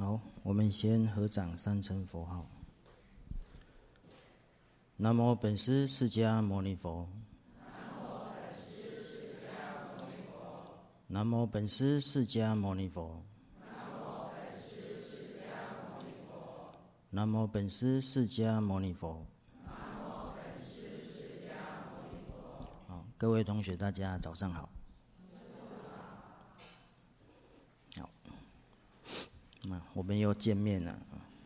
好，我们先合掌三称佛号。南无本师释迦牟尼佛。南无本师释迦牟尼佛。南无本师释迦牟尼佛。好，各位同学，大家早上好。好，那我们又见面了。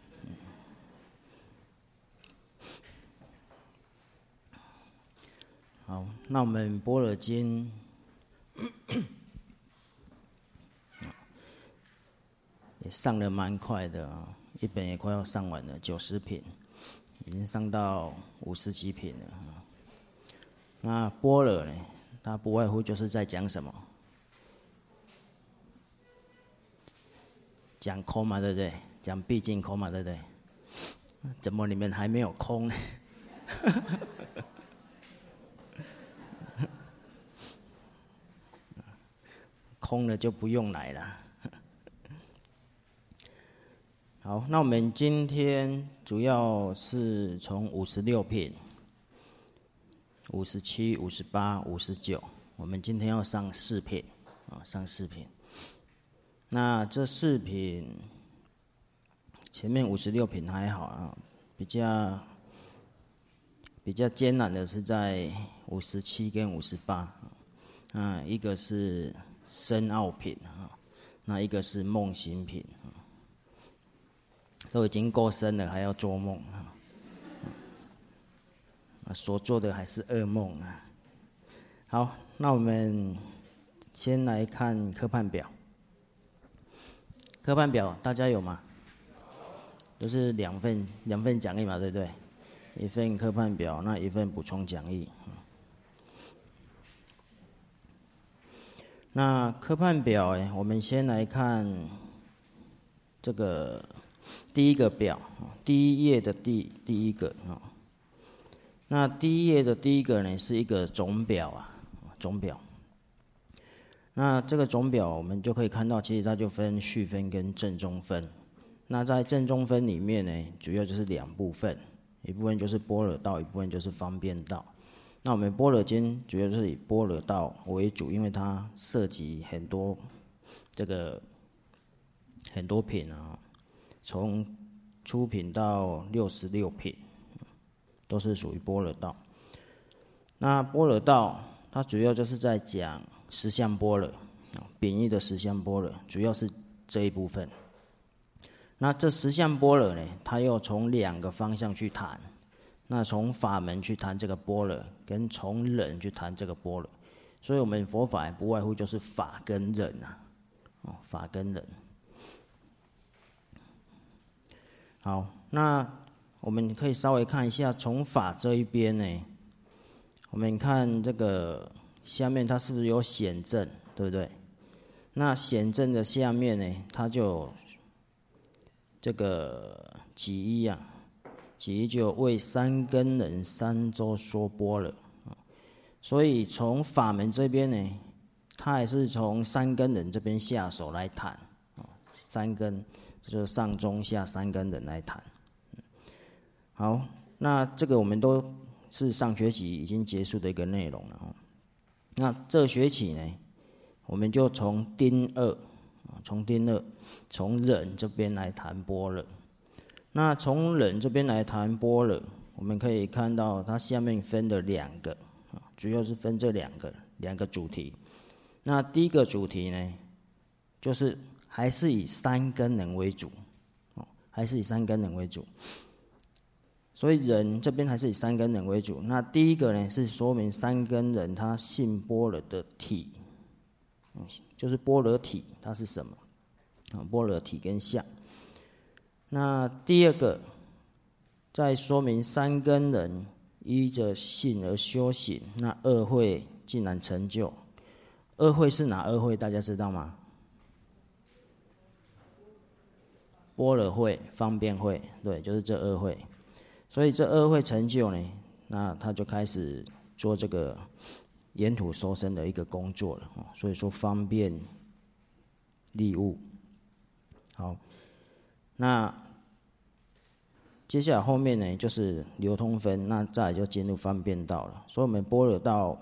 好，那我们般若经也上得蛮快的啊，一本也快要上完了，90品，已经上到50几品了。那般若呢，它不外乎就是在讲什么？讲空嘛，对不对？讲毕竟空嘛，对不对？怎么你们还没有空呢？空了就不用来了。好，那我们今天主要是从56品、57、58、59，我们今天要上4品啊，上4品。那这4品，前面56品还好啊，比较艰难的是在57跟58啊，一个是深奥品啊，那一个是梦行品啊，都已经够深了，还要做梦啊，所做的还是噩梦啊。好，那我们先来看科判表。科判表大家有吗？都是两份讲义嘛，对不对？一份科判表，那一份补充讲义。那科判表我们先来看这个第一个表，第一页的第一个。那第一页的第一个呢，是一个总表啊，总表。那这个总表我们就可以看到，其实它就分序分跟正中分。那在正中分里面呢，主要就是2部分，一部分就是般若道，一部分就是方便道。那我们般若经主要是以般若道为主，因为它涉及很多品啊，从初品到66品，都是属于般若道。那般若道它主要就是在讲实相般若，贬义的实相般若，主要是这一部分。那这实相般若呢，它又从2个方向去谈。那从法门去谈这个般若，跟从人去谈这个般若，所以我们佛法不外乎就是法跟人啊，法跟人。好，那我们可以稍微看一下从法这一边呢，我们看这个下面它是不是有显正，对不对？那显正的下面呢，它就有这个己一啊。即就为3根人3周说般若，所以从法门这边呢，他还是从3根人这边下手来谈，3根就是上中下3根人来谈。好，那这个我们都是上学期已经结束的一个内容了。那这学期呢，我们就从丁2，从人这边来谈般若。那从人这边来谈般若，我们可以看到它下面分了2个，主要是分这2个主题。那第一个主题呢，就是还是以3根人为主，还是以3根人为主。所以人这边还是以3根人为主。那第一个呢，是说明3根人他信般若的体，就是般若体它是什么？般若体跟相。那第二个，再说明3根人依着信而修行，那2会竟然成就。2会是哪2会？大家知道吗？般若会、方便会，对，就是这2会。所以这2会成就呢，那他就开始做这个沿途收身的一个工作了。所以说方便利物。好。 那接下来后面呢就是流通分，那再来就进入方便道了。所以我们般若道，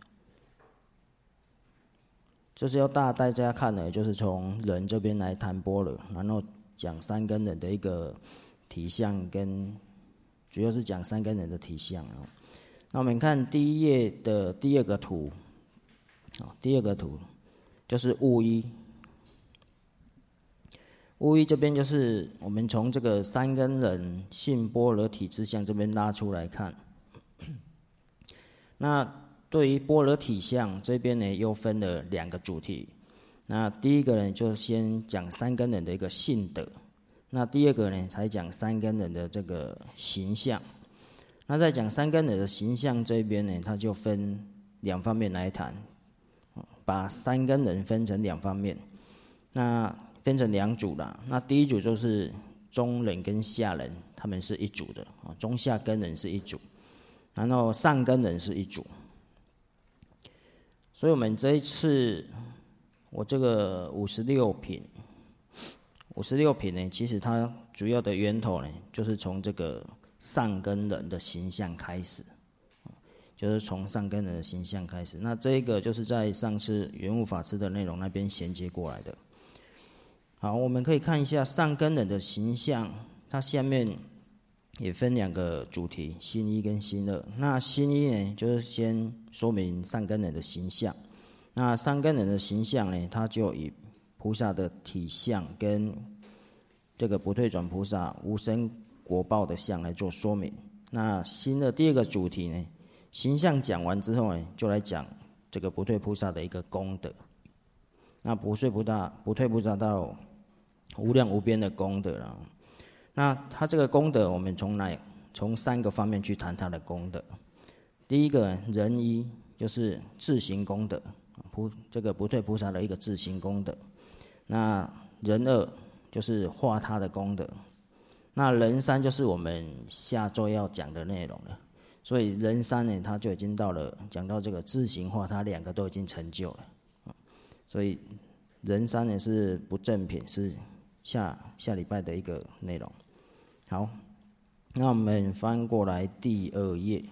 就是要大家看的，就是从人这边来谈般若，然后讲三根人的一个体相，跟主要是讲三根人的体相。那我们看第一页的第二个图，第二个图就是物一。物一这边就是我们从这个三根人性般若体之相这边拉出来看。那对于般若体相这边呢，又分了两个主题。那第一个呢，就先讲三根人的一个性德；那第二个呢，才讲三根人的这个形象。那在讲三根人的形象这边呢，它就分两方面来谈，把三根人分成两方面。那分成两组啦。那第一组就是中人跟下人，他们是一组的，中下根人是一组，然后上根人是一组。所以我们这一次，我这个56品呢，其实它主要的源头呢，就是从这个上根人的形象开始，就是从上根人的形象开始。那这个就是在上次圆悟法师的内容那边衔接过来的。好，我们可以看一下上根人的形象，它下面也分两个主题，心一跟心二。那心一呢，就是先说明上根人的形象。那上根人的形象呢，它就以菩萨的体相跟这个不退转菩萨无生果报的相来做说明。那心的第二个主题呢，形象讲完之后呢，就来讲这个不退菩萨的一个功德。那不退菩萨到无量无边的功德了。那他这个功德，我们从三个方面去谈他的功德。第一个人一就是自行功德，这个不退菩萨的一个自行功德。那人二就是化他的功德。那人三就是我们下周要讲的内容了。所以人三呢，他就已经讲到这个自行化他两个都已经成就了。所以人三呢是不正品，是下礼拜的一个内容。好，那我们翻过来第二页。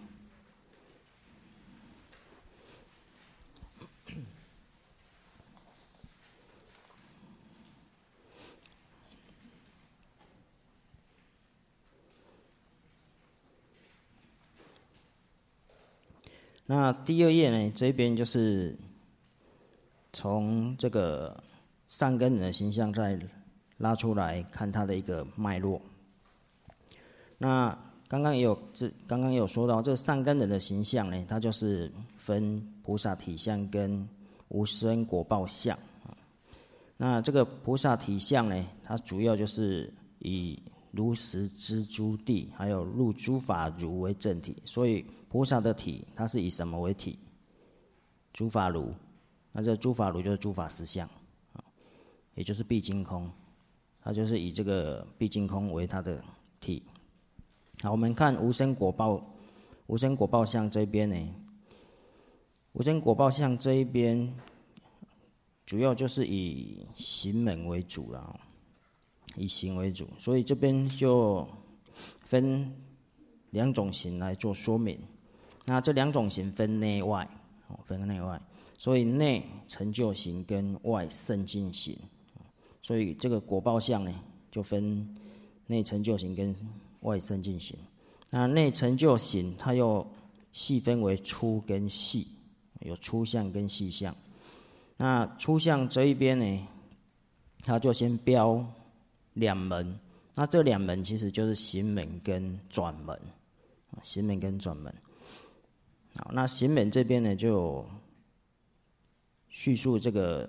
那第二页呢，这边就是从这个上根人的形象再拉出来看它的一个脉络。那刚刚也有说到，这个上根人的形象呢，它就是分菩萨体相跟无生果报相。那这个菩萨体相呢，它主要就是以如实知诸地，还有入诸法如为正体。所以菩萨的体，它是以什么为体？诸法如。那这诸法如就是诸法实相，也就是毕竟空，它就是以这个毕竟空为它的体。好，我们看无生果报相这边呢，无生果报相这一边，主要就是以行门为主啦，以行为主，所以这边就分两种行来做说明。那这两种行分内外，所以内成就行跟外圣境行，所以这个果报相呢，就分内成就行跟外圣境行。那内成就行，它又细分为粗跟细，有粗相跟细相。那粗相这一边呢，它就先标两门。那这两门其实就是行门跟转门，行门跟转门。好，那行门这边呢，就叙述这个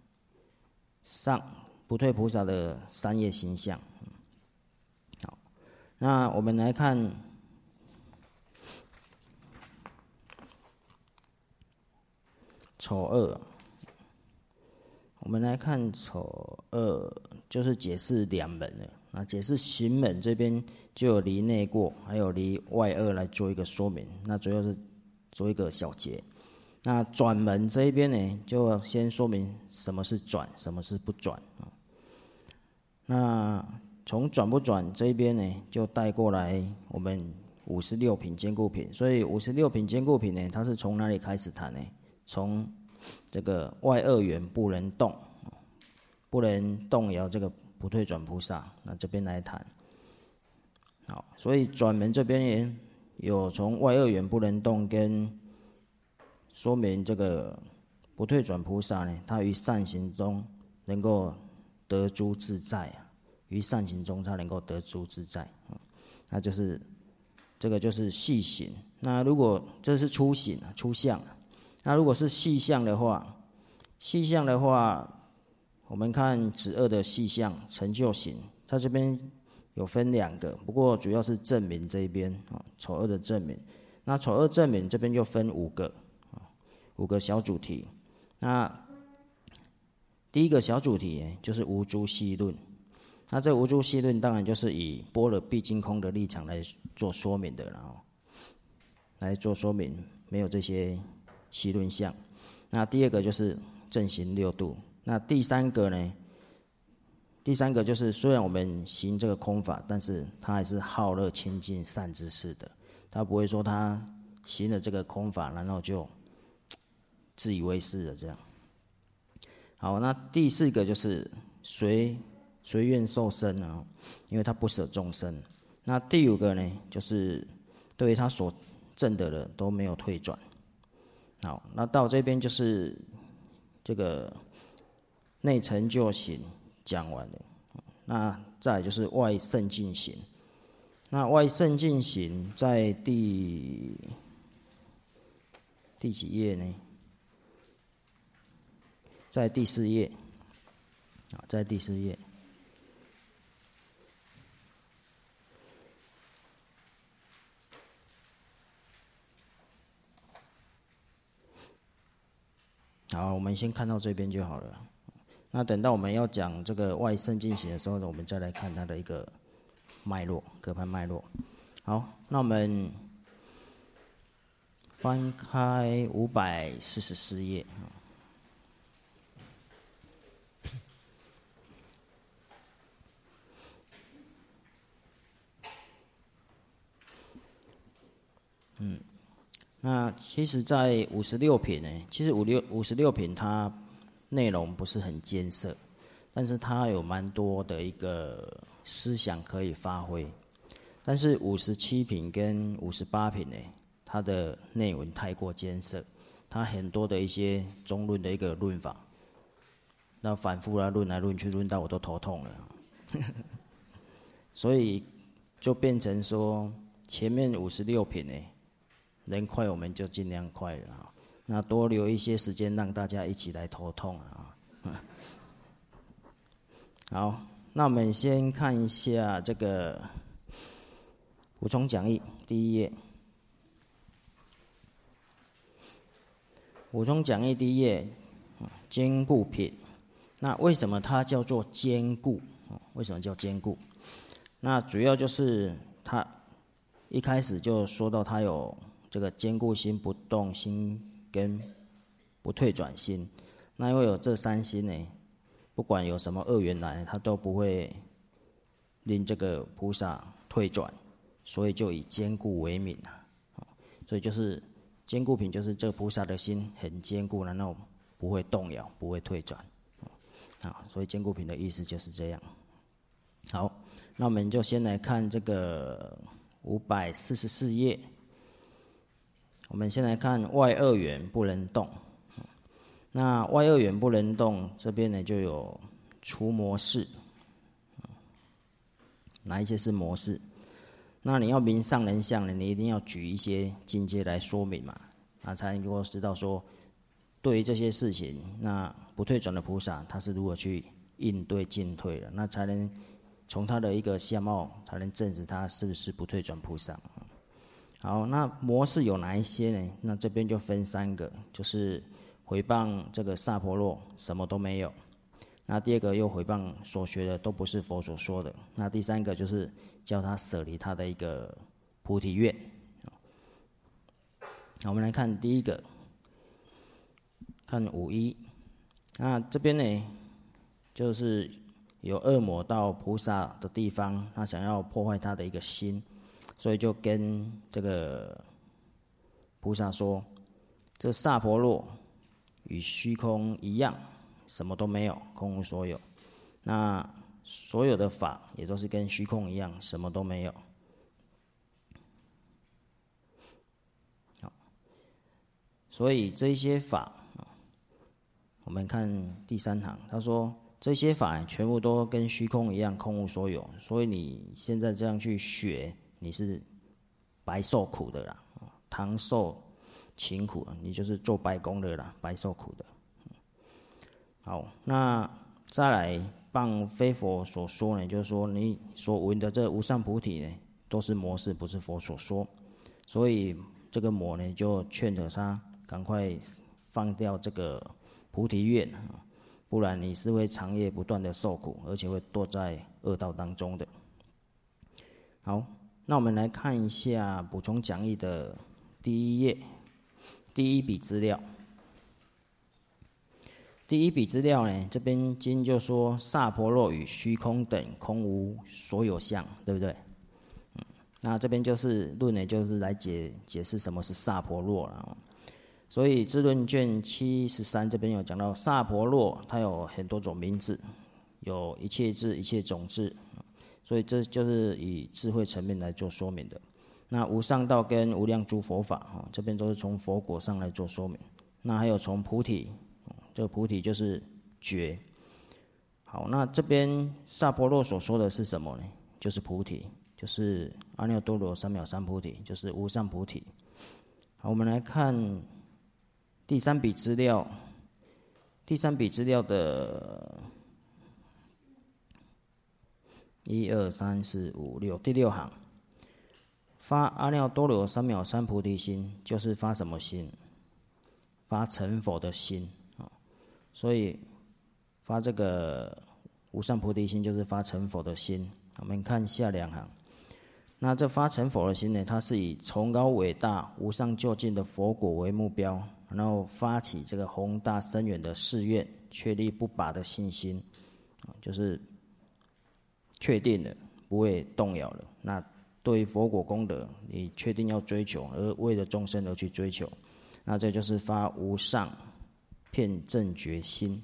不退菩萨的三业形象。好，那我们来看丑二。我们来看丑二，就是解释两门了。那解释行门这边就有离内过，还有离外二来做一个说明。那主要是做一个小结。那转门这一边呢，就先说明什么是转，什么是不转。那从转不转这一边呢，就带过来我们56品坚固品。所以56品坚固品呢，它是从哪里开始谈呢？从这个外二元不能动，不能动摇这个不退转菩萨，那这边来谈。好，所以转门这边也有从外二元不能动跟说明这个不退转菩萨呢，他于善行中能够得诸自在啊，于善行中他能够得诸自在，那就是这个就是细行。那如果这是初行初相，那如果是细相的话，我们看止恶的细相成就行，它这边有分2个，不过主要是正明这一边丑恶的正明。那丑恶正明这边就分5个小主题。那第一个小主题就是无诸细论。那这无诸细论当然就是以般若毕竟空的立场来做说明的，然后来做说明，没有这些细论相。那第2个就是正行6度。那第3个呢？第3个就是虽然我们行这个空法，但是他还是好乐清净善知识的，他不会说他行了这个空法，然后就自以为是的这样。好，那第4个就是随愿受生啊，因为他不舍众生。那第5个呢，就是对于他所证的都没有退转。好，那到这边就是这个内成就行讲完了。那再来就是外圣净行。那外圣净行在第几页呢？在第4页。在第4页。好，我们先看到这边就好了。那等到我们要讲这个外圣净行的时候呢，我们再来看它的一个脉络，各派脉络。好，那我们翻开544页。那其实在56品呢，其实56品它内容不是很艰涩，但是它有蛮多的一个思想可以发挥。但是57品跟58品呢，它的内文太过艰涩，它很多的一些中论的一个论法，那反复论来论去，论到我都头痛了。所以就变成说前面56品呢，能快我们就尽量快了啊，那多留一些时间让大家一起来头痛啊。好，那我们先看一下这个补充讲义第1页。补充讲义第1页，坚固品。那为什么它叫做坚固？为什么叫坚固？那主要就是它一开始就说到它有这个坚固心、不动心跟不退转心。那因为有这3心呢，不管有什么恶缘来，它都不会令这个菩萨退转，所以就以坚固为名啊。所以就是坚固品，就是这个菩萨的心很坚固，然后不会动摇，不会退转啊。所以坚固品的意思就是这样。好，那我们就先来看这个544页。我们先来看外二元不能动。那外二元不能动这边呢，就有除魔事。哪一些是魔事？那你要明上人相呢，你一定要举一些境界来说明嘛，那才能够知道说，对于这些事情，那不退转的菩萨他是如何去应对进退的，那才能从他的一个相貌，才能证实他是不是不退转菩萨。好，那魔事有哪一些呢？那这边就分3个，就是毁谤这个萨婆若什么都没有。那第2个又毁谤所学的都不是佛所说的。那第3个就是叫他舍离他的一个菩提愿。好，我们来看第1个，看51。那这边呢，就是有恶魔到菩萨的地方，他想要破坏他的一个心，所以就跟这个菩萨说：这萨婆若与虚空一样，什么都没有，空无所有。那所有的法也都是跟虚空一样，什么都没有。好，所以这些法，我们看第3行，他说这些法全部都跟虚空一样，空无所有。所以你现在这样去学，你是白受苦的啦，唐受勤苦，你就是做白工的啦，白受苦的。好，那再来傍非佛所说呢，就是说你所闻的这无上菩提呢，都是魔事，不是佛所说。所以这个魔呢，就劝着他赶快放掉这个菩提愿，不然你是会长夜不断的受苦，而且会堕在恶道当中的。好，那我们来看一下补充讲义的第1页，第1笔资料。第1笔资料呢，这边经就说萨婆若与虚空等空无所有相，对不对？那这边就是论呢，就是来解释什么是萨婆若了。所以智论卷73这边有讲到萨婆若，它有很多种名字，有一切智、一切种智，所以这就是以智慧层面来做说明的。那无上道跟无量诸佛法，这边都是从佛果上来做说明。那还有从菩提。这个菩提就是觉。好，那这边萨婆若所说的是什么呢？就是菩提，就是阿耨多罗三藐三菩提，就是无上菩提。好，我们来看第3笔资料。第3笔资料的1、2、3、4、5、6第6行，发阿耨多罗三藐三菩提心，就是发什么心？发成佛的心。所以发这个无上菩提心，就是发成佛的心。我们看下2行，那这发成佛的心呢，它是以崇高伟大无上究竟的佛果为目标，然后发起这个宏大深远的誓愿，确立不拔的信心，就是确定了，不会动摇了。那对于佛果功德，你确定要追求，而为了众生而去追求，那这就是发无上遍正觉心。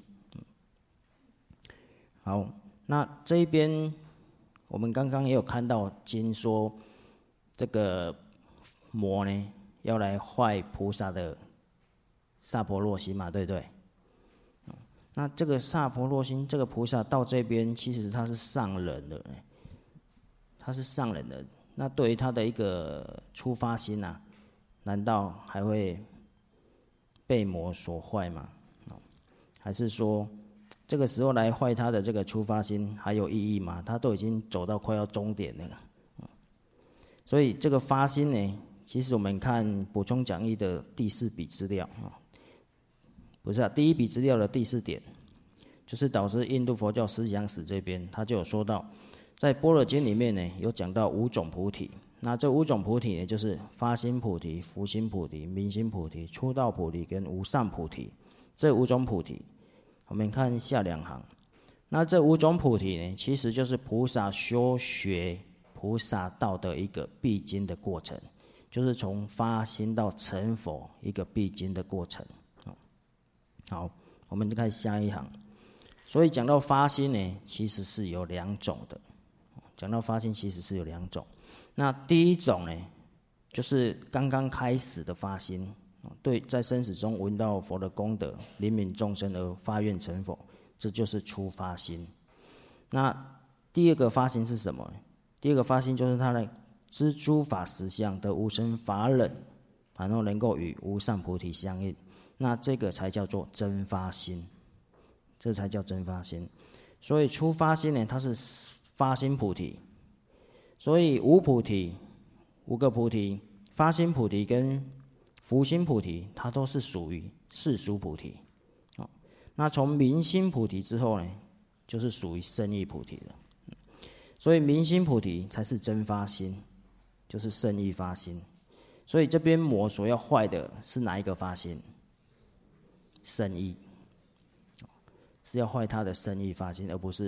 好，那这一边我们刚刚也有看到经说，这个魔呢要来坏菩萨的萨婆若心嘛，对不对？那这个萨婆若心，这个菩萨到这边其实他是上人的，他是上人的。那对于他的一个出发心啊，难道还会被魔所坏吗？还是说这个时候来坏他的这个出发心还有意义吗？他都已经走到快要终点了。所以这个发心呢，其实我们看补充讲义的第4笔资料，不是第1笔资料的第4点，就是导师印度佛教思想史这边，他就有说到，在般若经里面呢，有讲到5种菩提。那这5种菩提呢，就是发心菩提、福心菩提、明心菩提、出道菩提跟无上菩提。这5种菩提，我们看下2行。那这5种菩提呢，其实就是菩萨修学菩萨道的一个必经的过程，就是从发心到成佛一个必经的过程。好，我们就看下一行。所以讲到发心呢，其实是有2种的。讲到发心，其实是有2种。那第一种呢，就是刚刚开始的发心，对，在生死中闻到佛的功德，怜悯众生而发愿成佛，这就是初发心。那第2个发心是什么？第2个发心就是他来知诸法实相得无生法忍，然后能够与无上菩提相应，那这个才叫做真发心，这才叫真发心。所以初发心呢，它是发心菩提。所以5菩提，5个菩提，发心菩提跟福心菩提，它都是属于世俗菩提。那从明心菩提之后呢，就是属于胜义菩提了。所以明心菩提才是真发心，就是胜义发心。所以这边魔所要坏的是哪一个发心？胜义，是要坏他的胜义发心，而不是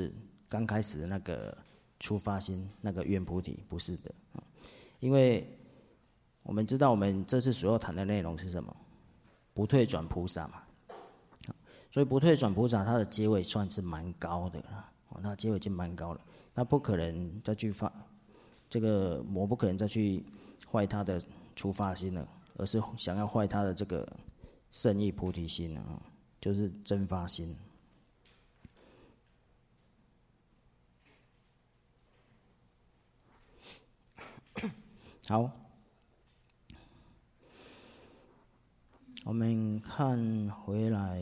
刚开始的那个出发心，那个愿菩提，不是的。因为我们知道，我们这次所要谈的内容是什么？不退转菩萨嘛。所以不退转菩萨，他的阶位算是蛮高的了。他阶位已经蛮高了，他不可能再去这个魔不可能再去坏他的出发心了，而是想要坏他的这个圣意菩提心啊，就是真发心。好，我们看回来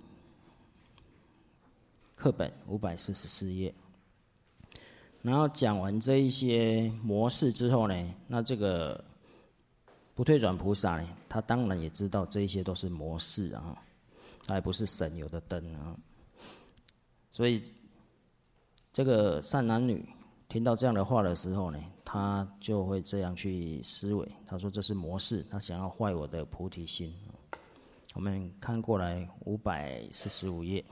课本544页。然后讲完这一些模式之后呢，那这个不退转菩萨呢，他当然也知道这一些都是模式啊，他也不是神有的灯啊。所以这个善男女听到这样的话的时候呢，他就会这样去思维，他说这是模式，他想要坏我的菩提心。我们看过来545页。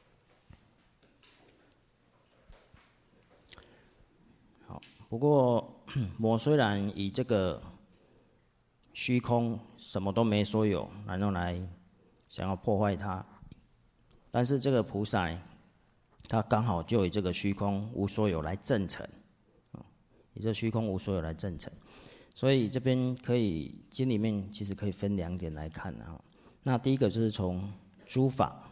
不过，魔虽然以这个虚空什么都没所有，然后来想要破坏它，但是这个菩萨他刚好就以这个虚空无所有来证成，以这虚空无所有来证成。所以这边可以经里面其实可以分2点来看啊。那第一个就是从诸法，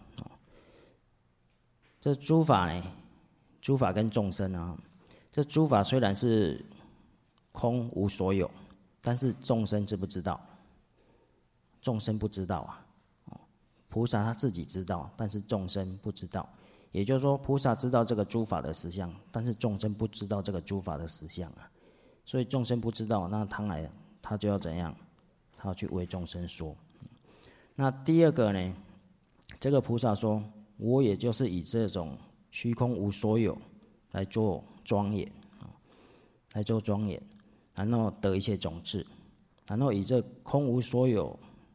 这诸法呢，诸法跟众生啊。这诸法虽然是空无所有，但是众生知不知道？众生不知道啊。菩萨他自己知道，但是众生不知道。也就是说，菩萨知道这个诸法的实相，但是众生不知道这个诸法的实相啊。所以众生不知道，那当然他就要怎样？他要去为众生说。那第二个呢？这个菩萨说，我也就是以这种虚空无所有来做庄严，来做庄严，然后得一切种智，然后以这空无所有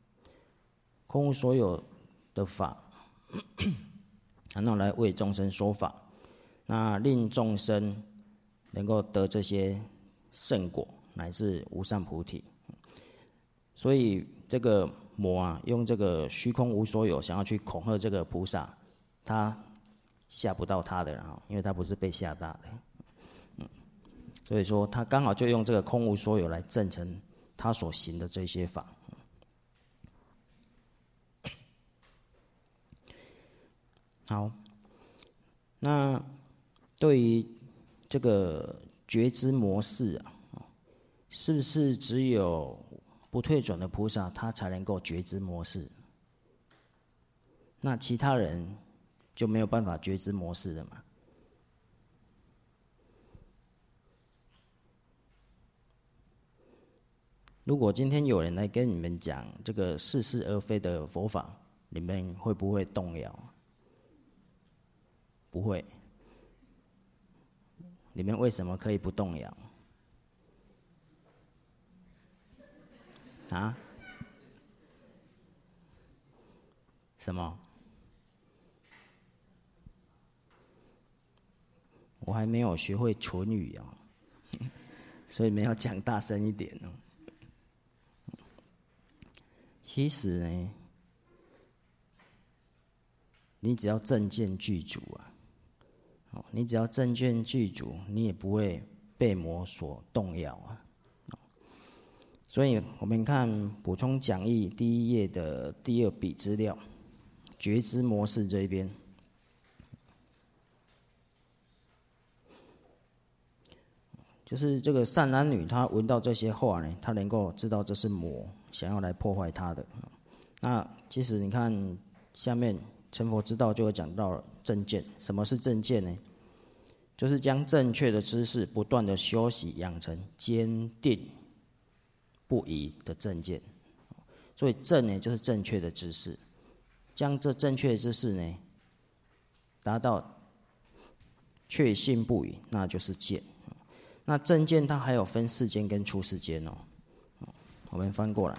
的法，然后来为众生说法，那令众生能够得这些圣果，乃至无上菩提。所以这个魔啊，用这个虚空无所有，想要去恐吓这个菩萨，他吓不到他的，因为他不是被吓大的。所以说，他刚好就用这个空无所有来证成他所行的这些法。好，那对于这个觉知模式啊，是不是只有不退转的菩萨他才能够觉知模式？那其他人就没有办法觉知模式了嘛？如果今天有人来跟你们讲这个似是而非的佛法，你们会不会动摇？不会。你们为什么可以不动摇？啊？什么？我还没有学会唇语哦，所以没有讲大声一点哦。其实呢，你只要正见具足啊，你只要正见具足，你也不会被魔所动摇啊。所以我们看补充讲义第1页的第2笔资料，觉知模式这一边，就是这个善男女，他闻到这些话呢，他能够知道这是魔想要来破坏他的。那其实你看下面成佛之道就会讲到正见。什么是正见呢？就是将正确的知识不断的修习，养成坚定不移的正见。所以正呢，就是正确的知识，将这正确的知识呢，达到确信不疑，那就是见。那正见它还有分世间跟出世间哦。我们翻过来，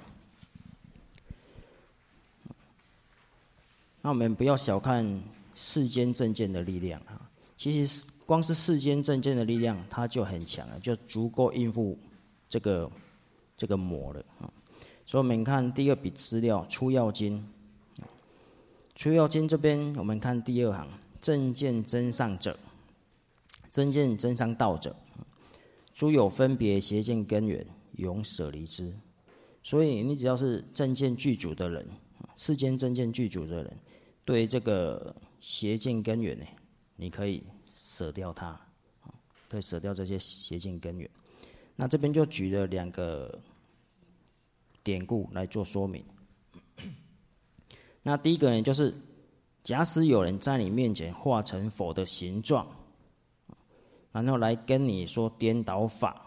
那我们不要小看世间正见的力量啊。 其实光是世间正见的力量，它就很强了，就足够应付这个魔了啊。所以我们看第二笔资料《出要经》，《出要经》这边我们看第二行，正见真上者，正见真上道者，诸有分别邪见根源，永舍离之。所以你只要是正见具足的人，世间正见具足的人，对这个邪见根源呢，你可以舍掉它，可以舍掉这些邪见根源。那这边就举了2个典故来做说明。那第一个呢，就是假使有人在你面前化成佛的形状，然后来跟你说颠倒法，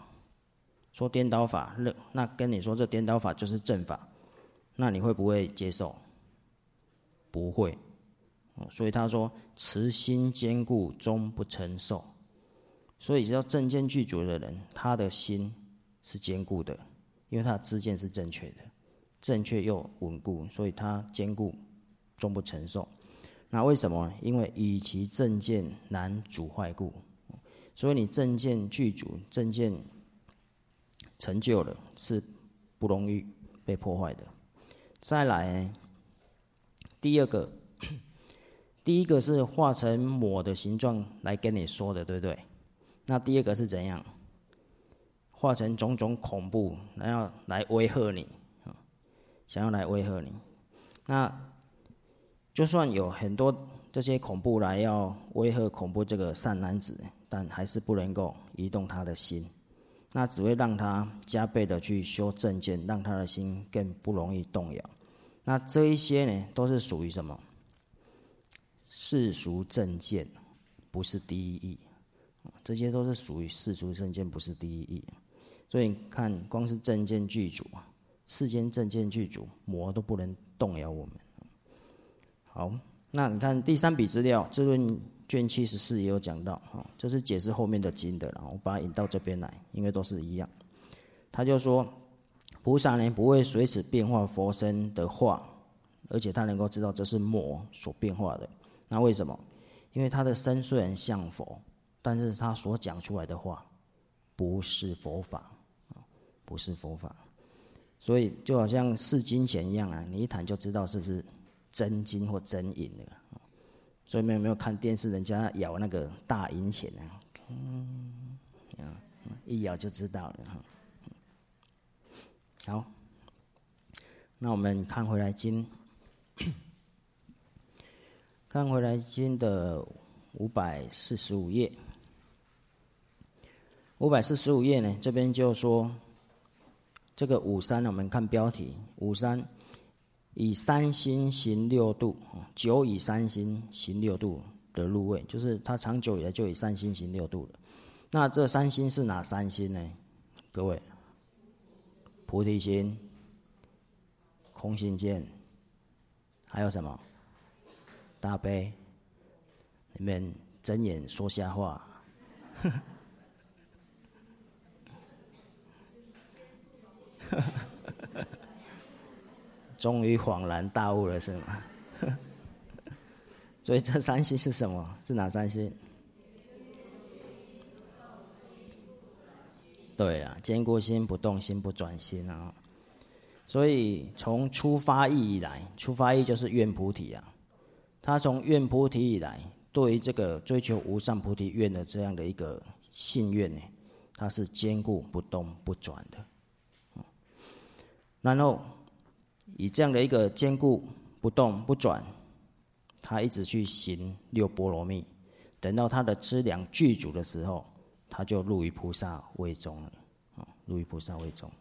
那跟你说这颠倒法就是正法，那你会不会接受？不会。所以他说慈心坚固，终不承受。所以只要正见具足的人，他的心是坚固的，因为他的知见是正确的，正确又稳固，所以他坚固，终不承受。那为什么？因为以其正见难阻坏故。所以你正见具足，正见成就了，是不容易被破坏的。再来，第一个是化成魔的形状来跟你说的，对不对？那第二个是怎样？化成种种恐怖，然后来威吓你，想要来威吓你。那就算有很多这些恐怖来要威吓恐怖这个善男子，但还是不能够移动他的心。那只会让他加倍的去修正见，让他的心更不容易动摇。那这一些呢，都是属于什么？世俗正见，不是第一义。这些都是属于世俗正见，不是第一义。所以你看，光是正见具足，世间正见具足，魔都不能动摇我们。好，那你看第3笔资料，《智论》卷74也有讲到，这是解释后面的经的，我把它引到这边来，因为都是一样。他就说，菩萨呢不会随此变化佛身的话，而且他能够知道这是魔所变化的。那为什么？因为他的身虽然像佛，但是他所讲出来的话不是佛法，不是佛法。所以就好像试金钱一样啊，你一谈就知道是不是真金或真银的。所以有没有看电视，人家咬那个大银钱啊？一咬就知道了。好，那我们看回来经，看回来经的545页。545页呢，这边就说这个53，我们看标题53。以3心行6度，久以3心行6度的入位，就是他长久以来就以3心行6度了。那这3心是哪3心呢？各位，菩提心、空性见，还有什么？大悲。你们睁眼说瞎话。终于恍然大悟了，是吗？所以这3心是什么？是哪3心？对啊，坚固心、不动心、不转心啊。所以从出发意以来，出发意就是愿菩提啊。他从愿菩提以来，对于这个追求无上菩提愿的这样的一个信愿呢，它是坚固不动不转的。然后以这样的一个坚固不动不转，他一直去行6波罗蜜，等到他的资粮具足的时候，他就入于菩萨位中了，入于菩萨位中。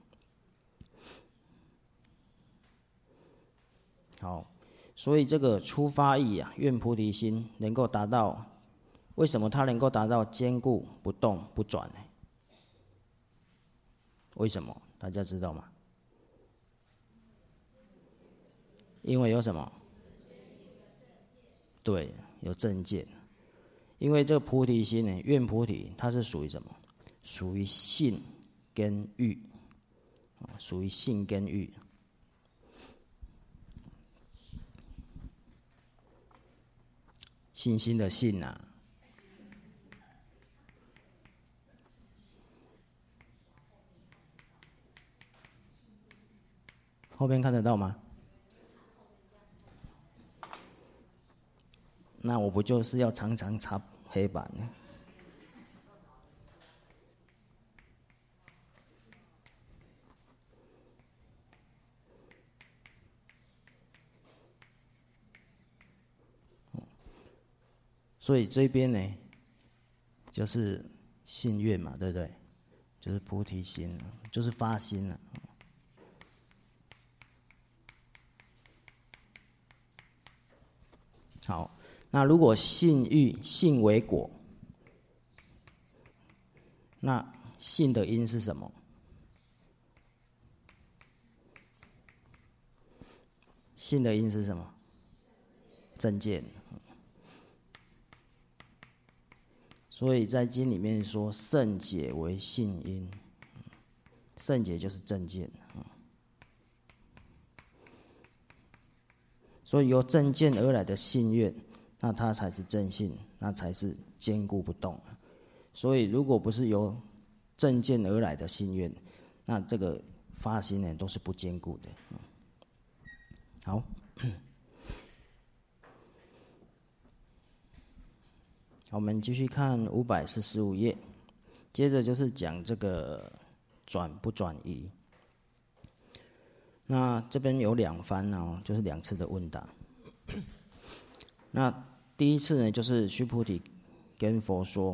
好，所以这个出发意啊，愿菩提心能够达到，为什么他能够达到坚固不动不转呢？为什么？大家知道吗？因为有什么？对，有正见。因为这个菩提心呢，愿菩提，它是属于什么？属于信跟欲，属于信跟欲。信心的信啊， 后面看得到吗？那我不就是要常常擦黑板？所以这边呢，就是信愿嘛，对不对？就是菩提心，就是发心了。好，那如果信欲，信为果，那信的因是什么？信的因是什么？正见。所以在经里面说，圣解为信因，圣解就是正见。所以由正见而来的信愿，那它才是正信，那才是坚固不动。所以如果不是由正见而来的信愿，那这个发心呢都是不坚固的。好，我们继续看545页，接着就是讲这个转不转移。那这边有2番哦，就是2次的问答。那第一次呢，就是须菩提跟佛说，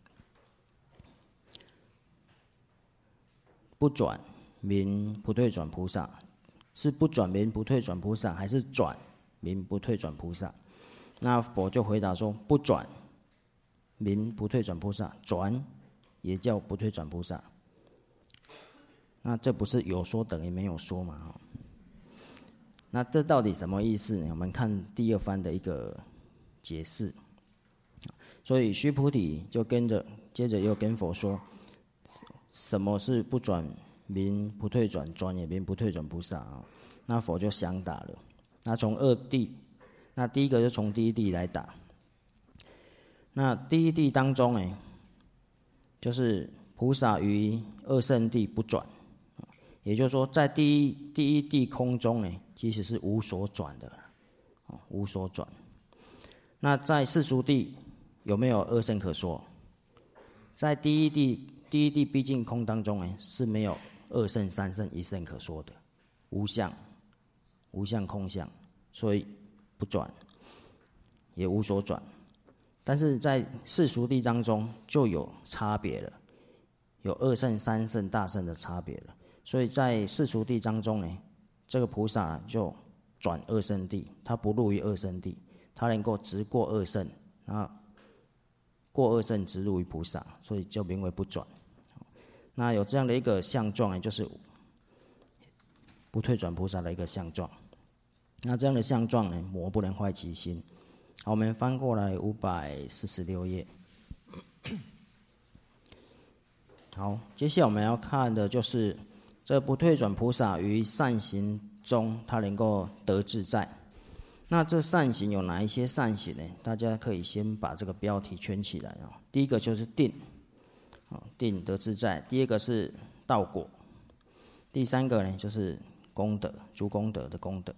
不转名不退转菩萨，是不转名不退转菩萨，还是转名不退转菩萨？那佛就回答说，不转名不退转菩萨，转也叫不退转菩萨。那这不是有说等于没有说嘛？那这到底什么意思呢？我们看第2番的一个解释。所以须菩提就接着又跟佛说，什么是不转名不退转，转也名不退转菩萨啊？那佛就详答了。那从2谛，那第一个就从第一谛来答。那第一谛当中呢，就是菩萨于二圣谛不转，也就是说，在第一谛空中呢，其实是无所转的，无所转。那在世俗谛有没有二圣可说？在第一谛毕竟空当中呢，是没有二圣、三圣、一圣可说的，无相空相，所以不转，也无所转。但是在世俗谛当中就有差别了，有二圣、三圣、大圣的差别了。所以在世俗谛当中呢，这个菩萨就转二圣谛，他不入于二圣谛，他能够直过二圣，然后过二圣直入于菩萨，所以就名为不转。那有这样的一个相状呢，就是不退转菩萨的一个相状。那这样的相状呢，魔不能坏其心。好，我们翻过来546页。好，接下来我们要看的就是这不退转菩萨于善行中，他能够得自在。那这善行有哪一些善行呢？大家可以先把这个标题圈起来哦。第一个就是定，定得自在；第二个是道果；第3个呢就是功德，诸功德的功德。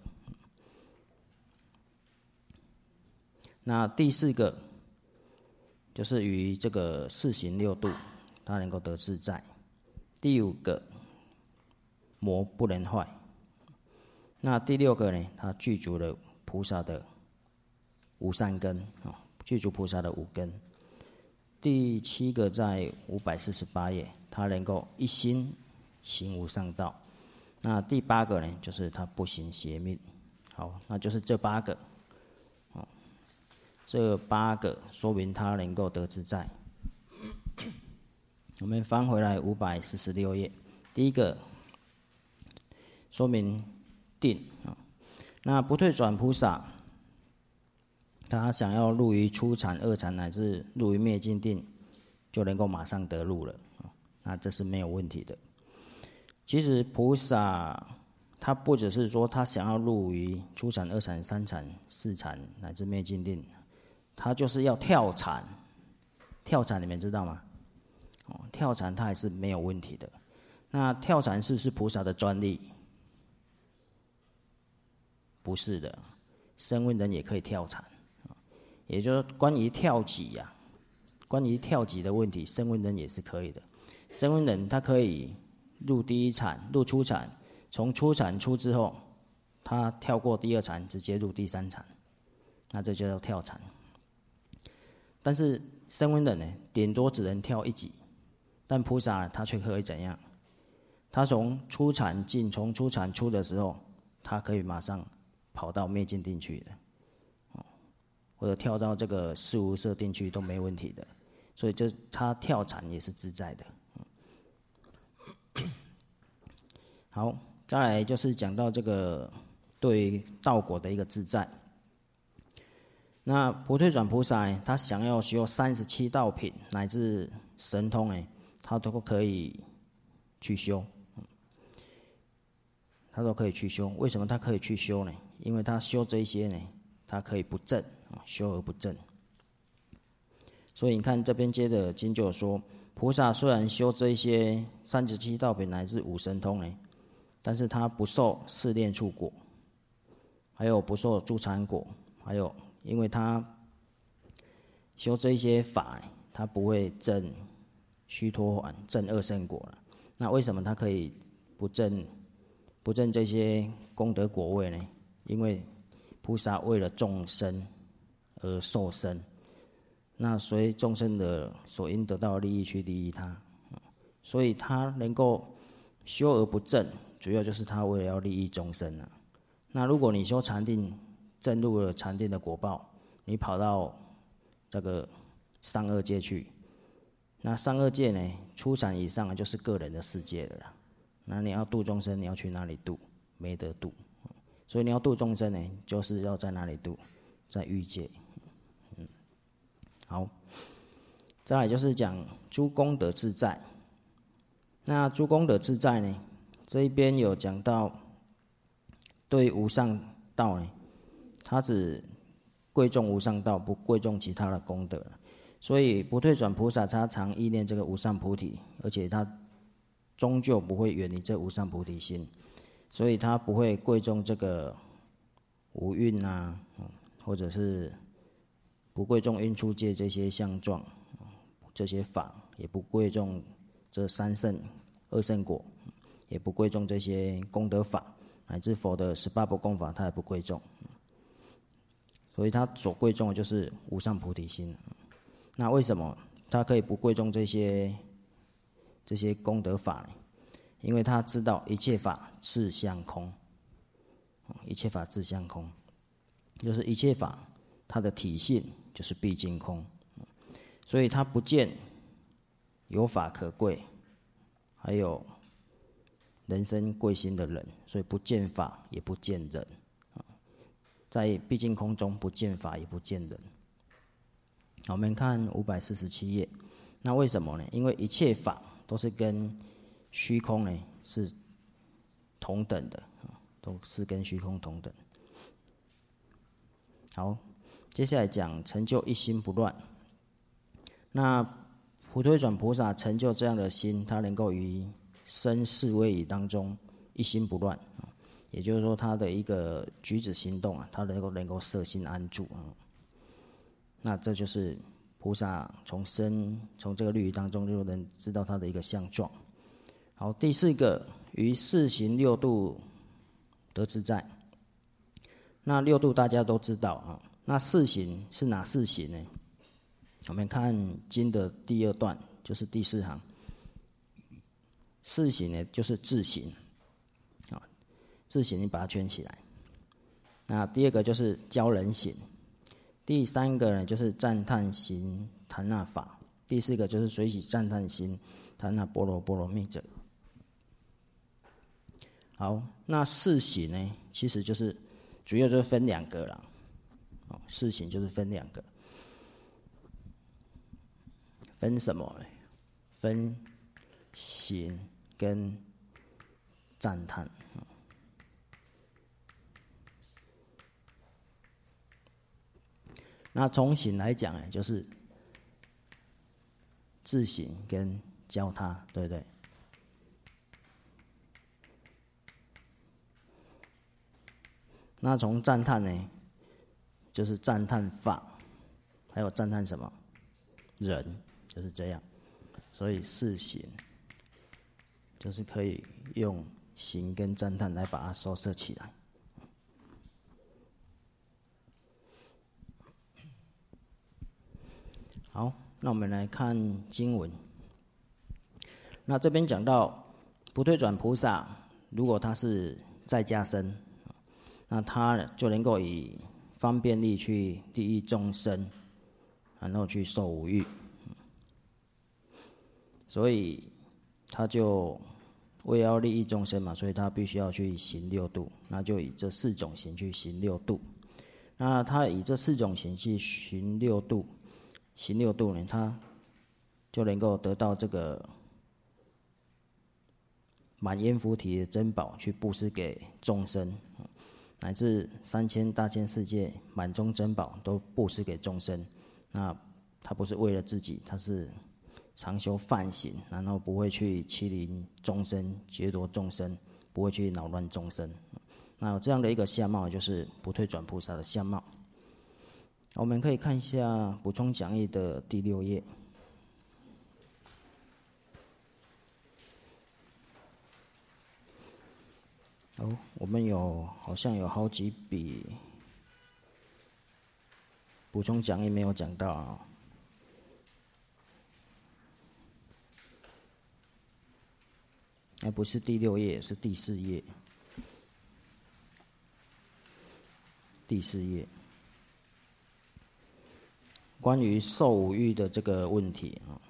那第4个就是于这个四行六度，他能够得自在。第5个魔不能坏。那第6个呢，他具足了菩萨的无善根，具足菩萨的5根。第7个在548页，他能够一心行无上道。那第8个呢，就是他不行邪命。好，那就是这8个。这8个说明他能够得自在。我们翻回来546页，第一个说明定。那不退转菩萨，他想要入于初禅、二禅乃至入于灭尽定，就能够马上得入了，那这是没有问题的。其实菩萨他不只是说他想要入于初禅、二禅、三禅、四禅乃至灭尽定，他就是要跳禅。跳禅你们知道吗？跳禅他还是没有问题的。那跳禅是不是菩萨的专利？ 不是的，声闻人也可以跳禅，也就是关于跳级呀，关于跳级的问题，声闻人也是可以的。声闻人他可以入第一禅，入初禅，从初禅出之后，他跳过第二禅，直接入第三禅，那这就叫跳禅。但是声闻人呢，顶多只能跳一级，但菩萨他却可以怎样？他从初禅进，从初禅出的时候，他可以马上跑到灭尽定去的，或者跳到这个四无色定去都没问题的。所以他跳禅也是自在的。好，再来就是讲到这个对道果的一个自在。那不退转菩萨呢，他想要修37道品乃至神通呢，他都可以去修。他都可以去修，为什么他可以去修呢？因为他修这些呢，他可以不正，修而不正。所以你看这边接的经就有说，菩萨虽然修这些37道品乃至5神通呢，但是他不受试炼处果，还有不受助禅果，还有因为他修这些法，他不会证须陀洹、证二圣果了。那为什么他可以不证这些功德果位呢？因为菩萨为了众生而受生，那随众生的所应得到的利益去利益他，所以他能够修而不正，主要就是他为了要利益众生啊。那如果你修禅定，证入了禅定的果报，你跑到这个上二界去，那上二界呢，初禅以上就是个人的世界了啦。那你要度众生，你要去哪里度？没得度。所以你要度众生呢，就是要在哪里度？在欲界。好，再来就是讲诸功德自在。那诸功德自在呢，这一边有讲到对无上道呢，他只贵重无上道，不贵重其他的功德。所以不退转菩萨他常意念这个无上菩提，而且他终究不会远离这无上菩提心，所以他不会贵重这个五蕴啊，或者是不贵重蕴处界这些相状，这些法，也不贵重这三圣、二圣果，也不贵重这些功德法，乃至佛的18不共法，他也不贵重。所以他所贵重的就是无上菩提心。那为什么他可以不贵重这些功德法呢？因为他知道一切法自相空，一切法自相空，就是一切法它的体性就是毕竟空，所以他不见有法可贵，还有人生贵心的人，所以不见法也不见人，在毕竟空中不见法也不见人。我们看547页，那为什么呢？因为一切法都是跟虚空呢是同等的，都是跟虚空同等。好，接下来讲成就一心不乱。那普推转菩萨成就这样的心，他能够于生死位移当中一心不乱，也就是说他的一个举止行动啊，他能够摄心安住啊。那这就是菩萨从这个律仪当中就能知道他的一个相状。好，第4个于4行6度得自在。那6度大家都知道啊，那4行是哪4行呢？我们看经的第2段，就是第4行。4行呢就是自行，啊，自行你把它圈起来。那第2个就是教人行。第3个呢，就是赞叹行谈那法；第4个就是随喜赞叹行谈那波罗波罗蜜者。好，那4行呢，其实就是主要就是分2个啦。4行就是分2个，分什么呢？分行跟赞叹。那从行来讲呢，就是自行跟教他，对不对？ 那从赞叹呢，就是赞叹法，还有赞叹什么？人，就是这样。所以四行就是可以用行跟赞叹来把它收摄起来。好，那我们来看经文。那这边讲到不退转菩萨，如果他是在家身，那他就能够以方便力去利益众生，然后去受五欲。所以他就为要利益众生嘛，所以他必须要去行六度，那就以这四种行去行六度。那他以这四种行去行六度，行六度呢，他就能够得到这个满阎浮提的珍宝，去布施给众生，乃至3000大千世界满宗珍宝都布施给众生。那他不是为了自己，他是常修梵行，然后不会去欺凌众生、劫夺众生，不会去扰乱众生。那有这样的一个相貌，就是不退转菩萨的相貌。我们可以看一下补充讲义的第6页。我们好像有好几笔补充讲义没有讲到啊。不是第6页，是第4页。第4页，关于受五欲的这个问题啊，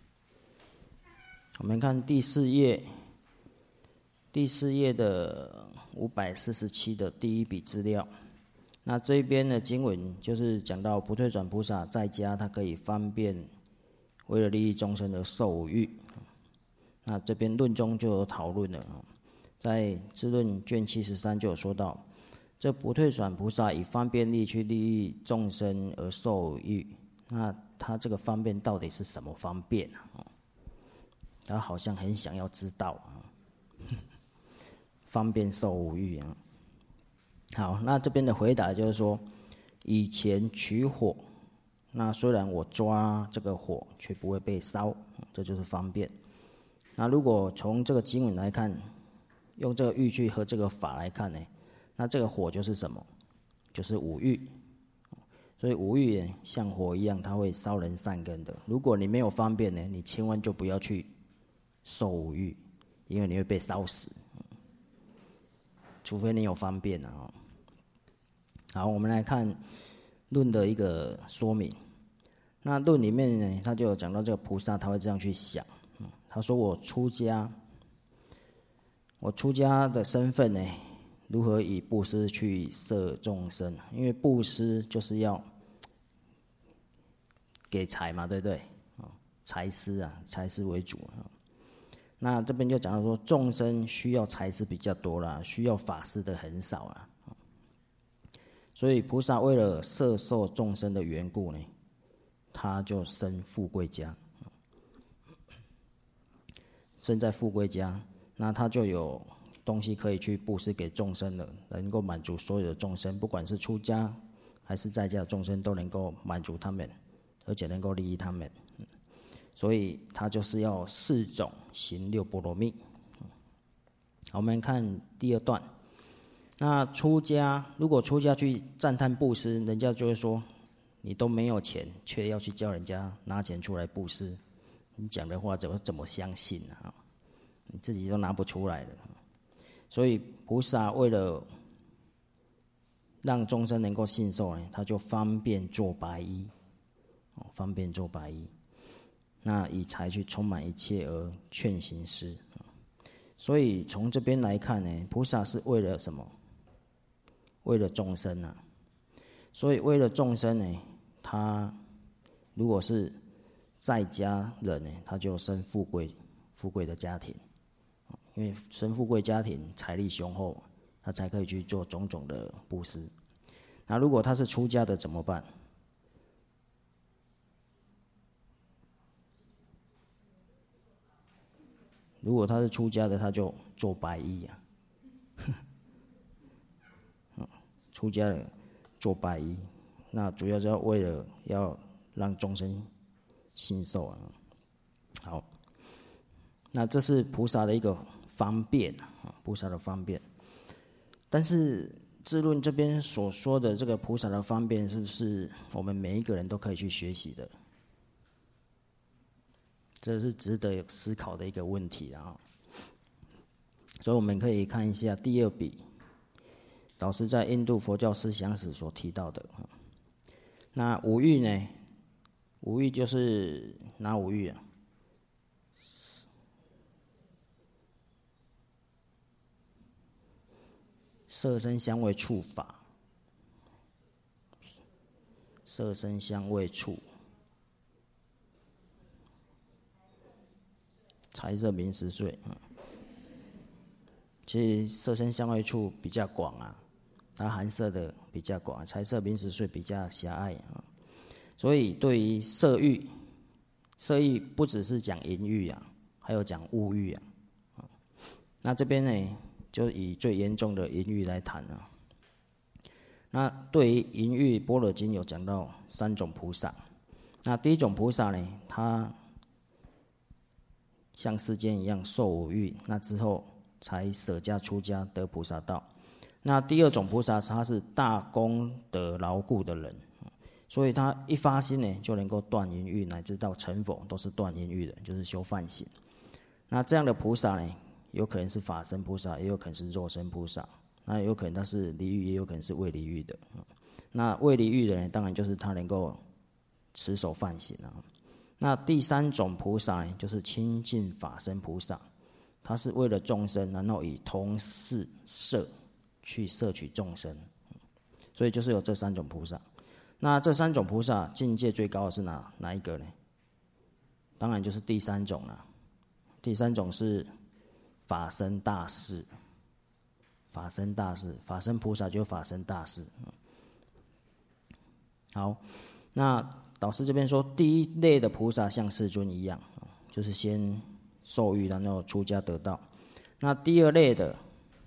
我们看第4页，第4页的547的第1笔资料。那这一边的经文就是讲到不退转菩萨在家，他可以方便为了利益众生而受五欲。那这边论中就有讨论了，在智论卷73就有说到，这不退转菩萨以方便力去利益众生而受五欲。那他这个方便到底是什么方便啊？他好像很想要知道啊，方便受五欲啊。好，那这边的回答就是说，以前取火，那虽然我抓这个火却不会被烧，这就是方便。那如果从这个经文来看，用这个欲去和这个法来看呢，那这个火就是什么？就是五欲。所以五欲像火一样，它会烧人善根的。如果你没有方便呢，你千万就不要去受五欲，因为你会被烧死。除非你有方便啊。好，我们来看论的一个说明。那论里面呢，他就有讲到这个菩萨他会这样去想。他说我出家的身份呢，如何以布施去摄众生？因为布施就是要给财嘛，对不对？财施啊，财施为主。那这边就讲到说，众生需要财施比较多啦，需要法施的很少啦。所以菩萨为了摄受众生的缘故呢，他就生富贵家。生在富贵家，那他就有东西可以去布施给众生了，能够满足所有的众生，不管是出家还是在家的众生，都能够满足他们，而且能够利益他们。所以他就是要4种行6波罗蜜。好，我们看第2段。那出家，如果出家去赞叹布施，人家就会说，你都没有钱，却要去叫人家拿钱出来布施，你讲的话怎么相信啊？你自己都拿不出来了。所以菩萨为了让众生能够信受呢，他就方便做白衣，方便做白衣。那以财去充满一切而劝行施。所以从这边来看呢，菩萨是为了什么？为了众生啊。所以为了众生呢，他如果是在家人呢，他就生富贵的家庭。因为生富贵家庭，财力雄厚，他才可以去做种种的布施。那如果他是出家的怎么办？如果他是出家的，他就做白衣啊。 出家人做拜衣，那主要是为了要让众生信受啊。好，那这是菩萨的一个方便啊，菩萨的方便。但是智论这边所说的这个菩萨的方便，是不是我们每一个人都可以去学习的？这是值得思考的一个问题啊。所以我们可以看一下第二笔，导师在印度佛教思想史所提到的。那五欲呢？五欲就是哪五欲啊？色声香味触法，色声香味触，财色名食睡。其实色声香味触比较广啊，它含摄的比较广，财色名食睡比较狭隘啊。所以对于色欲，色欲不只是讲淫欲啊，还有讲物欲啊。那这边呢，就以最严重的淫欲来谈啊。那对于淫欲，般若经有讲到3种菩萨。那第一种菩萨呢，他像世间一样受五欲，那之后才舍家出家得菩萨道。那第二种菩萨，他是大功德牢固的人，所以他一发心呢，就能够断淫欲，乃至到成佛都是断淫欲的，就是修梵行。那这样的菩萨呢，有可能是法身菩萨，也有可能是肉身菩萨。那有可能他是离欲，也有可能是未离欲的。那未离欲的人，当然就是他能够持守梵行啊。那第3种菩萨呢，就是清净法身菩萨，他是为了众生，然后以同事摄去摄取众生，所以就是有这3种菩萨。那这3种菩萨境界最高的是哪一个呢？当然就是第3种了。第3种是法身大士，法身大士，法身菩萨就是法身大士。好，那导师这边说，第一类的菩萨像世尊一样，就是先受欲，然后出家得道。那第二类的，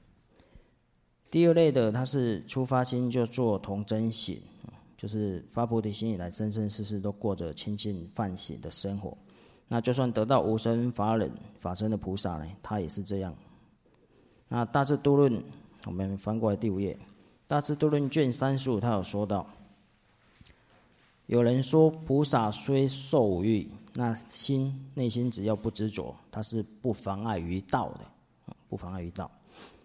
他是出发心就做童真行，就是发菩提心以来，生生世世都过着清净梵行的生活。那就算得到无生法忍法身的菩萨呢，他也是这样。那大智度论，我们翻过来第5页，大智度论卷35，他有说到，有人说菩萨虽受五欲，那内心只要不执着，他是不妨碍于道的，不妨碍于道。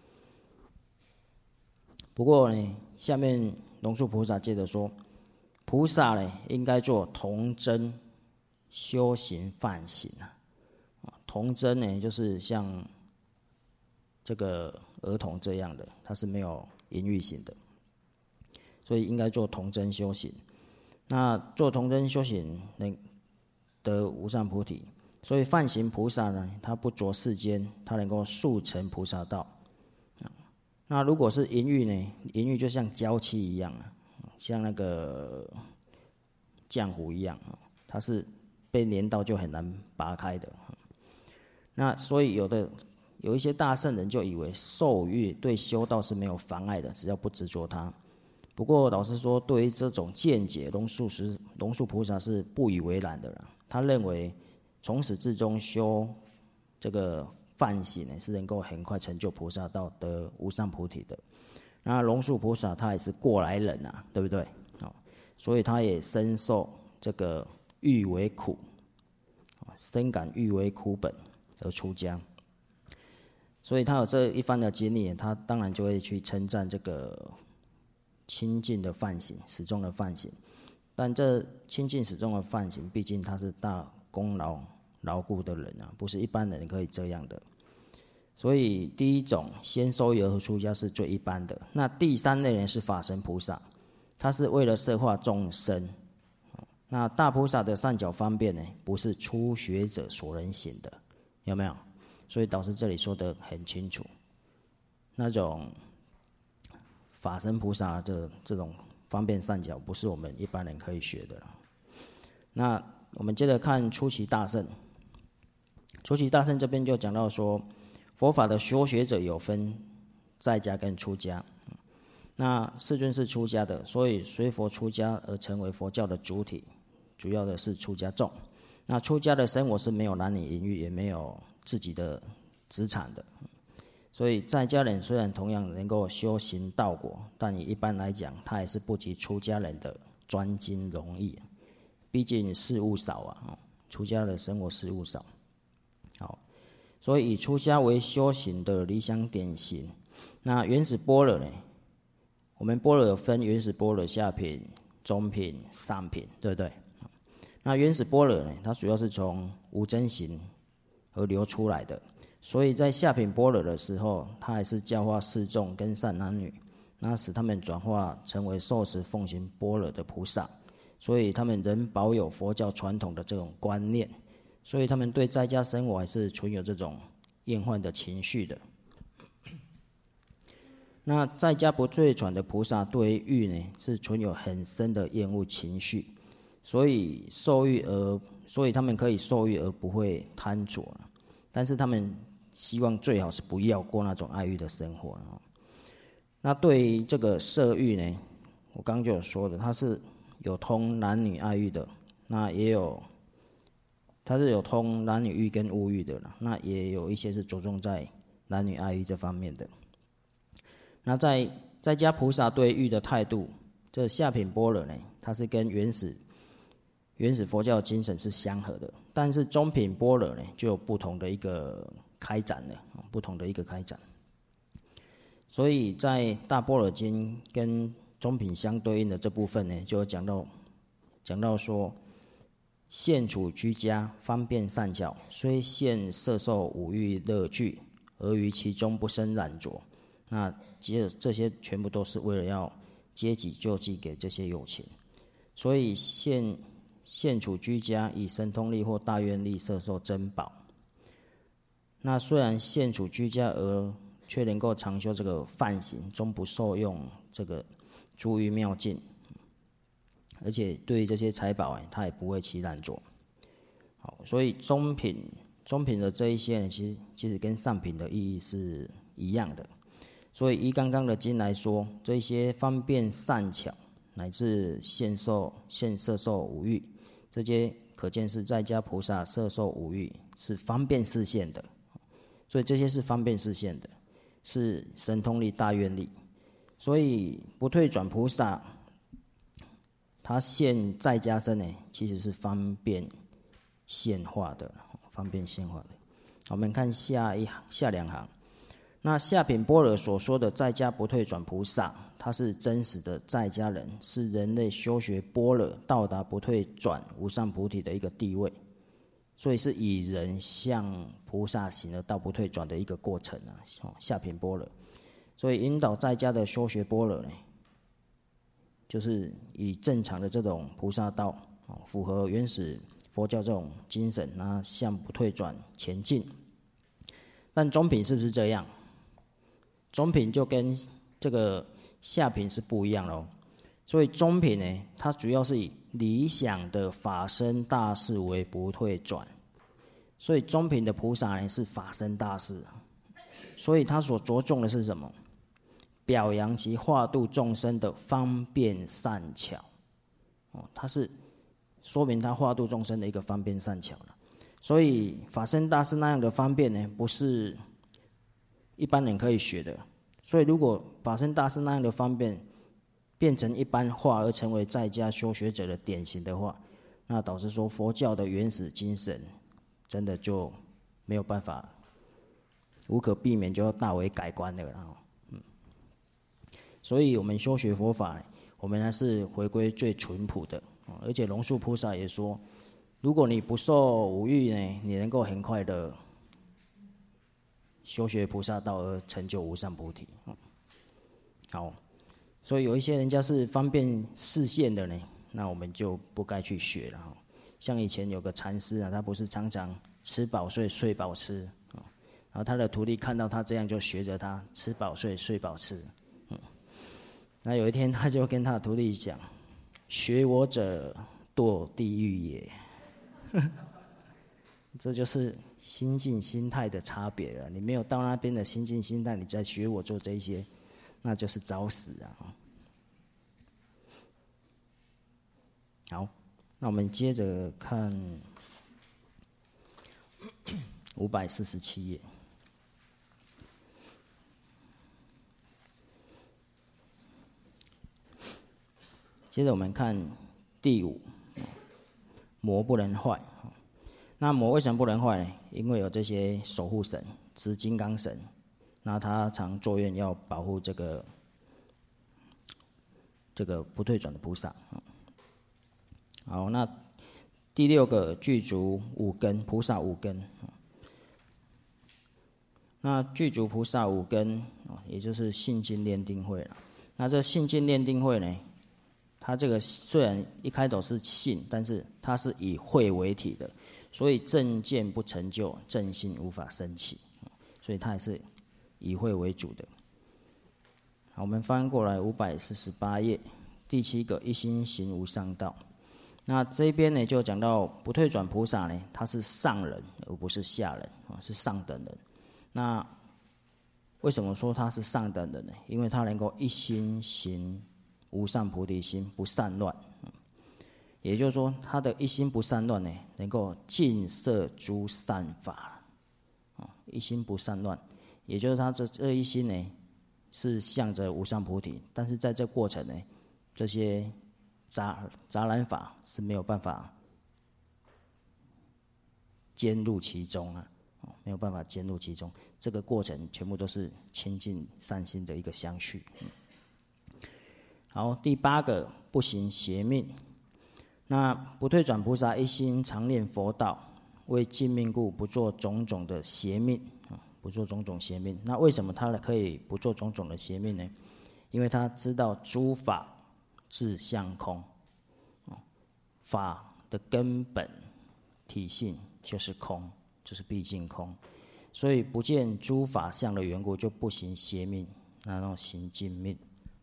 不过呢，下面龙树菩萨接着说，菩萨呢应该做童真修行梵行啊。童真呢，就是像这个儿童这样的，他是没有淫欲行的，所以应该做童真修行。那做童真修行能得无上菩提，所以梵行菩萨呢，他不着世间，他能够速成菩萨道。那如果是淫欲呢？淫欲就像娇妻一样啊，像那个浆糊一样，它是被粘到就很难拔开的。那所以有一些大圣人就以为受欲对修道是没有妨碍的，只要不执着它。不过老师说，对于这种见解，龙树菩萨是不以为然的啦。他认为从始至终修这个梵行呢，是能够很快成就菩萨道得无上菩提的。那龙树菩萨他也是过来人啊，对不对？所以他也深受这个欲为苦，深感欲为苦本而出家。所以他有这一番的经历，他当然就会去称赞这个清净的梵行，始终的梵行。但这清净始终的梵行，毕竟他是大功劳牢固的人啊，不是一般人可以这样的。所以第一种先受欲而出家是最一般的。那第3类人是法身菩萨，他是为了摄化众生。那大菩萨的善巧方便呢，不是初学者所能行的，有没有？所以导师这里说得很清楚，那种法身菩萨的这种方便善巧，不是我们一般人可以学的。那我们接着看初期大圣。初期大圣这边就讲到说，佛法的修学者有分在家跟出家。 那世尊是出家的，所以随佛出家而成为佛教的主体，主要的是出家众。那出家的生活是没有男女淫欲，也没有自己的资产的。所以在家人虽然同样能够修行道果，但以一般来讲，他还是不及出家人的专精容易。毕竟事务少啊，出家的生活事务少。好，所以以出家为修行的理想典型。那原始般若呢？我们般若有分原始般若、下品、中品、上品，对不对？那原始般若呢，它主要是从无真行而流出来的，所以在下品般若的时候，它还是教化四众跟善男女，那使他们转化成为受持奉行般若的菩萨，所以他们仍保有佛教传统的这种观念，所以他们对在家生活还是存有这种厌患的情绪的。那在家不退转的菩萨对于欲呢，是存有很深的厌恶情绪，所以他们可以受欲而不会贪着，但是他们希望最好是不要过那种爱欲的生活。那对于这个色欲呢，我刚刚就有说的，它是有通男女爱欲的，那也有它是有通男女欲跟物欲的，那也有一些是着重在男女爱欲这方面的。那在家菩萨对欲的态度，这下品般若呢，它是跟原始佛教的精神是相合的，但是中品般若呢，就有不同的一个开展了，不同的一个开展。所以在大般若经跟中品相对应的这部分呢，就讲到说，现处居家，方便善巧，虽现色受五欲乐具，而于其中不生染着。那这些全部都是为了要接济救济给这些有情，所以现处居家，以神通力或大愿力摄受珍宝。那虽然现处居家而却能够常修这个梵行，终不受用这个诸欲妙境，而且对于这些财宝他也不会起染着。好，所以中品的这一些其实跟上品的意义是一样的。所以依刚刚的经来说，这一些方便善巧乃至现摄受五欲，这些可见是在家菩萨摄受五欲是方便示现的，所以这些是方便示现的，是神通力大愿力。所以不退转菩萨他现在家身呢，其实是方便现化的，方便现化的。我们看下两行。那下品般若所说的在家不退转菩萨，他是真实的在家人，是人类修学般若到达不退转无上菩提的一个地位，所以是以人向菩萨行而到不退转的一个过程啊。下品般若，所以引导在家的修学般若呢，就是以正常的这种菩萨道，符合原始佛教这种精神，那向不退转前进。但中品是不是这样？中品就跟这个下品是不一样咯。所以中品呢，它主要是以理想的法身大士为不退转，所以中品的菩萨呢是法身大士，所以他所着重的是什么？表扬其化度众生的方便善巧，它是说明他化度众生的一个方便善巧了。所以法身大士那样的方便呢，不是一般人可以学的。所以如果法身大士那样的方便变成一般化，而成为在家修学者的典型的话，那导致说佛教的原始精神真的就没有办法，无可避免就要大为改观的了。所以我们修学佛法，我们还是回归最淳朴的。而且龙树菩萨也说，如果你不受五欲呢，你能够很快的修学菩萨道而成就无上菩提。好，所以有一些人家是方便示现的呢，那我们就不该去学了。像以前有个禅师啊，他不是常常吃饱睡，睡饱吃，然后他的徒弟看到他这样，就学着他吃饱睡，睡饱吃。那有一天他就跟他的徒弟讲：“学我者堕地狱也。”这就是心境心态的差别了。你没有到那边的心境心态，你再学我做这些， 那就是找死啊！好，那我们接着看547页。接着我们看第5，魔不能坏。那魔为什么不能坏呢？因为有这些守护神，是金刚神，那他常作愿要保护这个不退转的菩萨。好，那第6个具足5根，菩萨5根。那具足菩萨5根，也就是信经炼定慧了。那这信经炼定慧呢？它这个虽然一开头是信，但是它是以慧为体的，所以正见不成就，正信无法升起，所以它也是以慧为主的。好，我们翻过来548页，第7个一心行无上道。那这边呢，就讲到不退转菩萨呢，他是上人而不是下人，是上等人。那为什么说他是上等人呢？因为他能够一心行无上菩提心，不散乱。也就是说，他的一心不散乱呢，能够尽摄诸善法。一心不散乱，也就是他这一心呢，是向着无上菩提，但是在这过程呢，这些杂染法是没有办法兼入其中啊，没有办法兼入其中。这个过程全部都是清净善心的一个相续。好，第8个不行邪命。那不退转菩萨一心常念佛道，为尽命故，不做种种的邪命，不做种种邪命。那为什么他可以不做种种的邪命呢？因为他知道诸法自相空，法的根本体性就是空，就是毕竟空，所以不见诸法相的缘故，就不行邪命，那种行净命。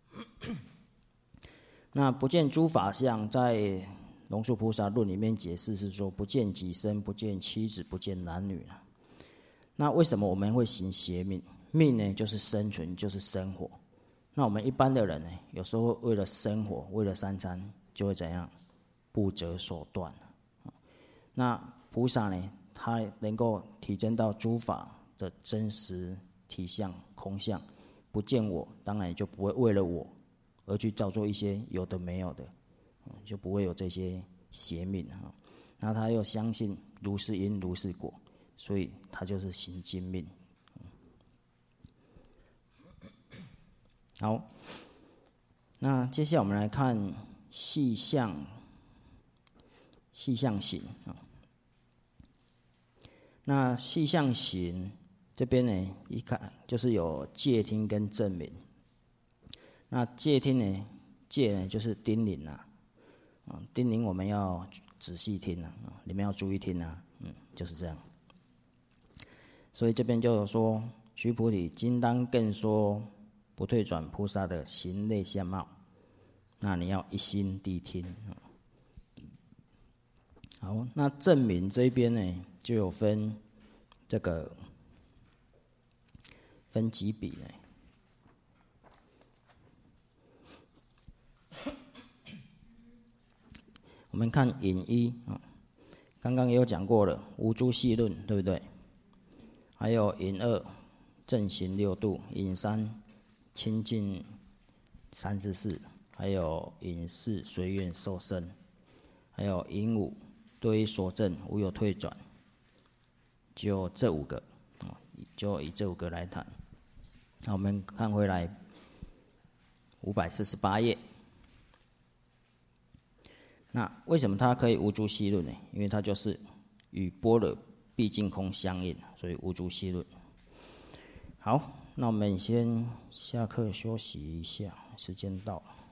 那不见诸法相，在龙树菩萨论里面解释是说，不见己身，不见妻子，不见男女。那为什么我们会行邪命？命呢，就是生存，就是生活。那我们一般的人呢，有时候为了生活，为了三餐，就会怎样？不择手段。那菩萨呢，他能够体证到诸法的真实体相、空相，不见我，当然就不会为了我而去造作一些有的没有的，就不会有这些邪命。那他又相信如是因如是果，所以他就是行净命。好，那接下来我们来看细相行。那细相行这边呢，一看就是有戒听跟正明。那戒听呢，戒呢就是叮咛叮咛我们要仔细听你们要注意听就是这样。所以这边就有说，须菩提，今当更说不退转菩萨的行类相貌，那你要一心谛听。好，那正明这边呢，就有分这个分几笔呢？我们看引一刚刚也有讲过了，无诸细论，对不对？还有引2正行6度，引3清净34，还有引4随愿受生，还有引5对于所证无有退转，就这5个，就以这5个来谈。那我们看回来548页。那为什么它可以无诸细论呢？因为它就是与般若毕竟空相应，所以无诸细论。好，那我们先下课休息一下，时间到了。